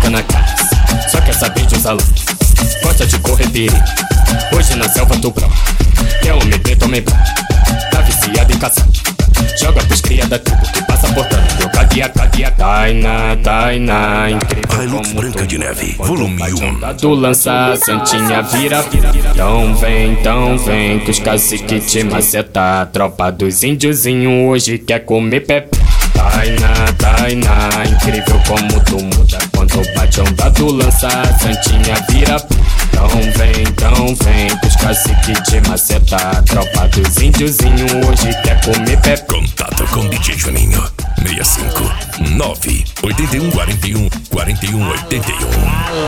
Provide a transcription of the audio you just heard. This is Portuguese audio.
bota na cara. Só quer saber de usar look, gosta de correr perigo. Hoje na selva tu bravo, quer homem preto, homem branco. Tá viciado em caçar, joga pros cria da tribo que passa portando meu cadia. Tainá, incrível Hilux como Branca tu de Neve, quando volume bate 1. onda do lança, Santinha vira. Então vem, que os cacique te maceta. Tropa dos índiozinho hoje quer comer pé. Tainá, incrível como tu muda quando bate onda do lança, Santinha vira. Então vem, que os cacique te maceta. Tropa dos índiozinho hoje quer comer pé. Contato com DJ Juninho 65 9 81 41 41 81.